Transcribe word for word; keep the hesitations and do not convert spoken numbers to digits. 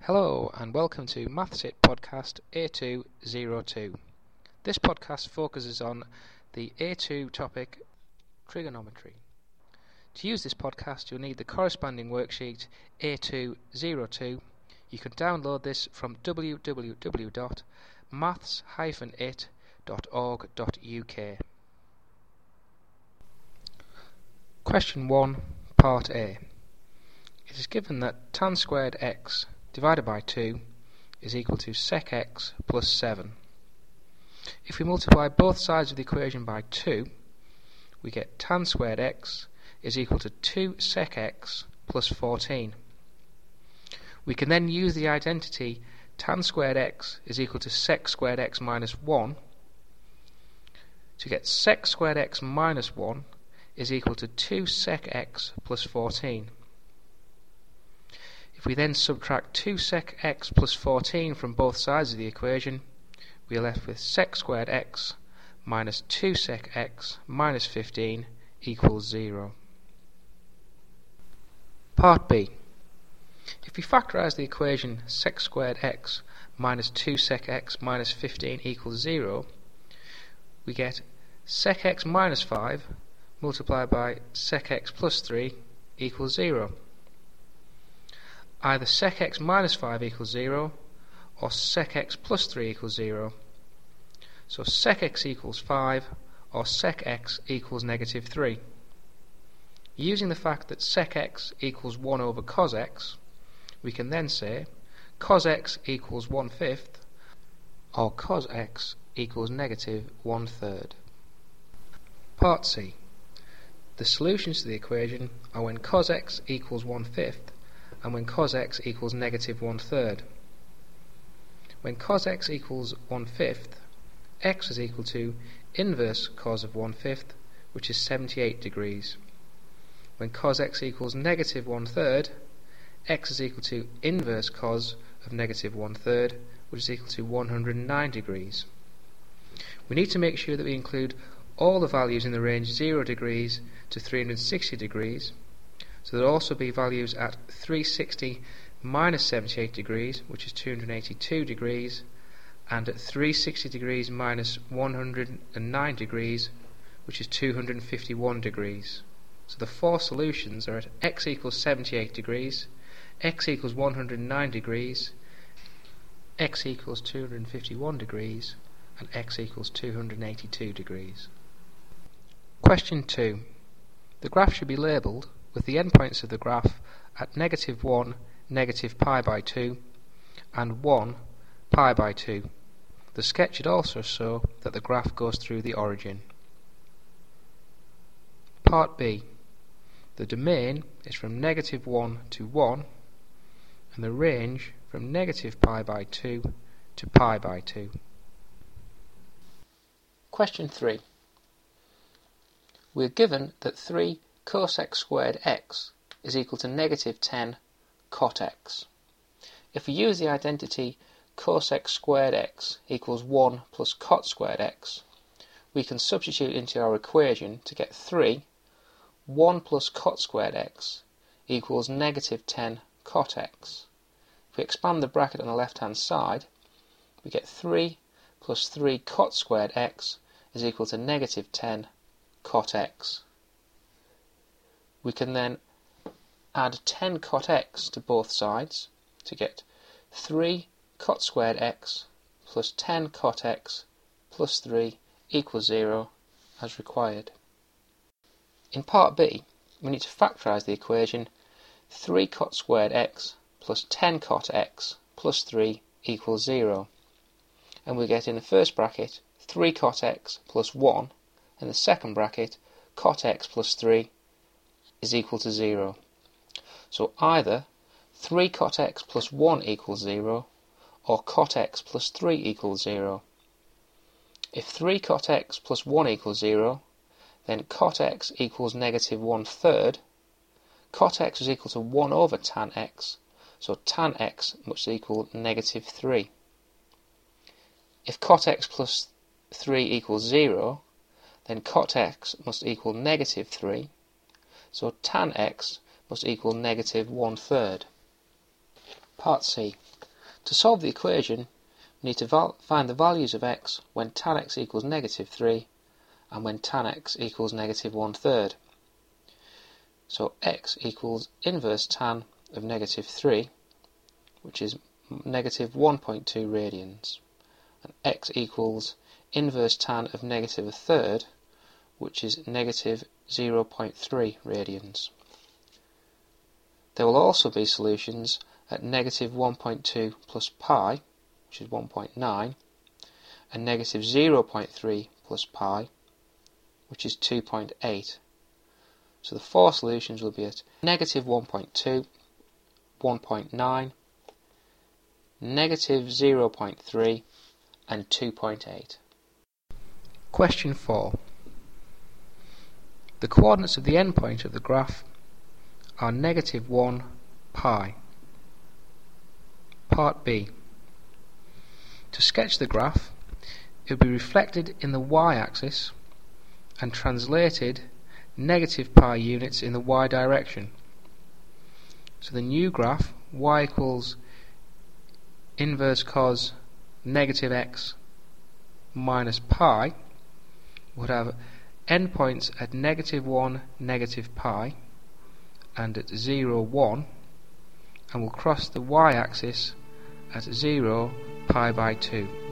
Hello and welcome to MathsIt Podcast A two oh two. This podcast focuses on the A two topic trigonometry. To use this podcast you'll need the corresponding worksheet A two oh two. You can download this from w w w dot maths dash it dot org dot u k. Question one, Part A. It is given that tan squared x divided by two is equal to sec x plus seven. If we multiply both sides of the equation by two, we get tan squared x is equal to two sec x plus fourteen. We can then use the identity tan squared x is equal to sec squared x minus one to get sec squared x minus one is equal to two sec x plus fourteen. If we then subtract two sec x plus fourteen from both sides of the equation, we are left with sec squared x minus two sec x minus fifteen equals zero. Part B. If we factorise the equation sec squared x minus two sec x minus fifteen equals zero, we get sec x minus five multiplied by sec x plus three equals zero. Either sec x minus five equals zero or sec x plus three equals zero. So sec x equals five or sec x equals negative three. Using the fact that sec x equals one over cos x, we can then say cos x equals one fifth or cos x equals negative one third. Part C. The solutions to the equation are when cos x equals one fifth and when cos x equals negative one third. When cos x equals one fifth, x is equal to inverse cos of one fifth, which is seventy-eight degrees. When cos x equals negative one third, x is equal to inverse cos of negative one third, which is equal to one hundred nine degrees. We need to make sure that we include all the values in the range zero degrees to three hundred sixty degrees, so there will also be values at three hundred sixty minus seventy-eight degrees, which is two hundred eighty-two degrees, and at three hundred sixty degrees minus one hundred nine degrees, which is two hundred fifty-one degrees. So the four solutions are at x equals seventy-eight degrees, x equals one hundred nine degrees, x equals two hundred fifty-one degrees, and x equals two hundred eighty-two degrees. Question two. The graph should be labelled with the endpoints of the graph at negative one, negative pi by two, and one, pi by two. The sketch should also show that the graph goes through the origin. Part B. The domain is from negative one to one, and the range from negative pi by two to pi by two. Question three. We are given that three cosec squared x is equal to negative ten cot x. If we use the identity cosec squared x equals one plus cot squared x, we can substitute into our equation to get three, one plus cot squared x equals negative ten cot x. If we expand the bracket on the left hand side, we get three plus three cot squared x is equal to negative ten cot x. We can then add ten cot x to both sides to get three cot squared x plus ten cot x plus three equals zero as required. In Part B, we need to factorise the equation three cot squared x plus ten cot x plus three equals zero. And we get in the first bracket three cot x plus one, and the second bracket cot x plus three is equal to zero. So either three cot x plus one equals zero or cot x plus three equals zero. If three cot x plus one equals zero, then cot x equals negative one third. Cot x is equal to one over tan x, so tan x must equal negative three. If cot x plus three equals zero, then cot x must equal negative three, so tan x must equal negative one third. Part C. To solve the equation, we need to find the values of x when tan x equals negative three and when tan x equals negative one third. So x equals inverse tan of negative three, which is negative one point two radians, and x equals inverse tan of negative a third, which is negative zero point three radians. There will also be solutions at negative one point two plus pi, which is one point nine, and negative zero point three plus pi, which is two point eight. So the four solutions will be at negative one point two, one point nine, negative zero point three, and two point eight. Question four. The coordinates of the endpoint of the graph are negative one, pi. Part B. To sketch the graph, it will be reflected in the y-axis and translated negative pi units in the y direction. So the new graph, y equals inverse cos negative x minus pi, would have endpoints at negative one, negative pi, and at zero, one, and will cross the y-axis at zero, pi by two.